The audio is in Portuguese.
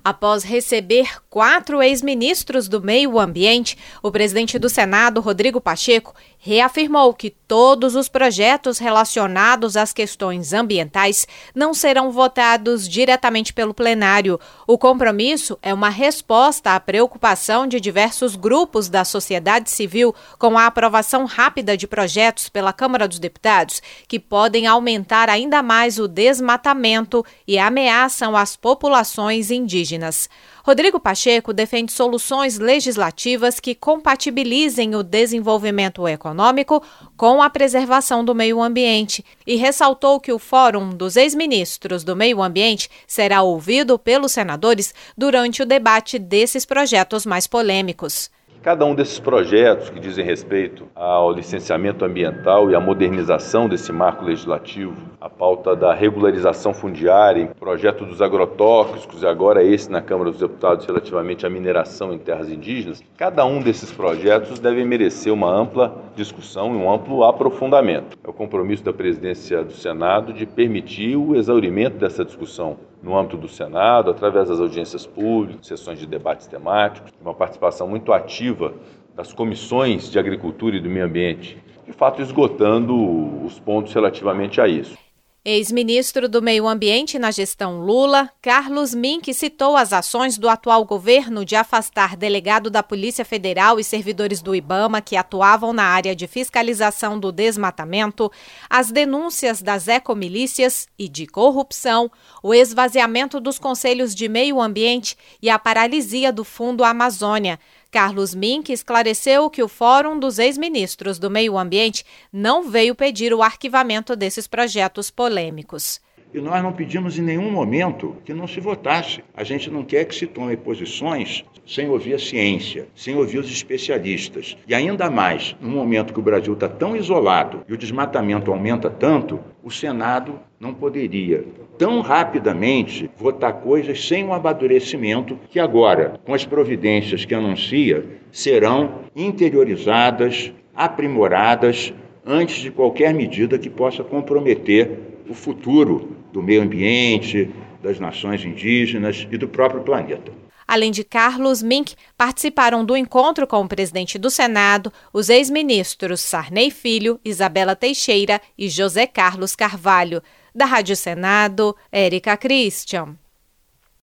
Após receber 4 ex-ministros do Meio Ambiente, o presidente do Senado, Rodrigo Pacheco, reafirmou que todos os projetos relacionados às questões ambientais não serão votados diretamente pelo plenário. O compromisso é uma resposta à preocupação de diversos grupos da sociedade civil com a aprovação rápida de projetos pela Câmara dos Deputados, que podem aumentar ainda mais o desmatamento e ameaçam as populações indígenas. Rodrigo Pacheco defende soluções legislativas que compatibilizem o desenvolvimento econômico com a preservação do meio ambiente e ressaltou que o Fórum dos Ex-Ministros do Meio Ambiente será ouvido pelos senadores durante o debate desses projetos mais polêmicos. Cada um desses projetos que dizem respeito ao licenciamento ambiental e à modernização desse marco legislativo, a pauta da regularização fundiária, o projeto dos agrotóxicos e agora esse na Câmara dos Deputados relativamente à mineração em terras indígenas, cada um desses projetos deve merecer uma ampla discussão e um amplo aprofundamento. É o compromisso da presidência do Senado de permitir o exaurimento dessa discussão no âmbito do Senado, através das audiências públicas, sessões de debates temáticos, uma participação muito ativa das comissões de Agricultura e do Meio Ambiente, de fato esgotando os pontos relativamente a isso. Ex-ministro do Meio Ambiente na gestão Lula, Carlos Mink citou as ações do atual governo de afastar delegado da Polícia Federal e servidores do IBAMA que atuavam na área de fiscalização do desmatamento, as denúncias das ecomilícias e de corrupção, o esvaziamento dos conselhos de meio ambiente e a paralisia do Fundo Amazônia. Carlos Mink esclareceu que o Fórum dos Ex-Ministros do Meio Ambiente não veio pedir o arquivamento desses projetos polêmicos. E nós não pedimos em nenhum momento que não se votasse. A gente não quer que se tome posições sem ouvir a ciência, sem ouvir os especialistas. E ainda mais, no momento que o Brasil está tão isolado e o desmatamento aumenta tanto, o Senado não poderia tão rapidamente votar coisas sem um amadurecimento que agora, com as providências que anuncia, serão interiorizadas, aprimoradas, antes de qualquer medida que possa comprometer o futuro do meio ambiente, das nações indígenas e do próprio planeta. Além de Carlos Mink, participaram do encontro com o presidente do Senado os ex-ministros Sarney Filho, Isabela Teixeira e José Carlos Carvalho. Da Rádio Senado, Érica Christian.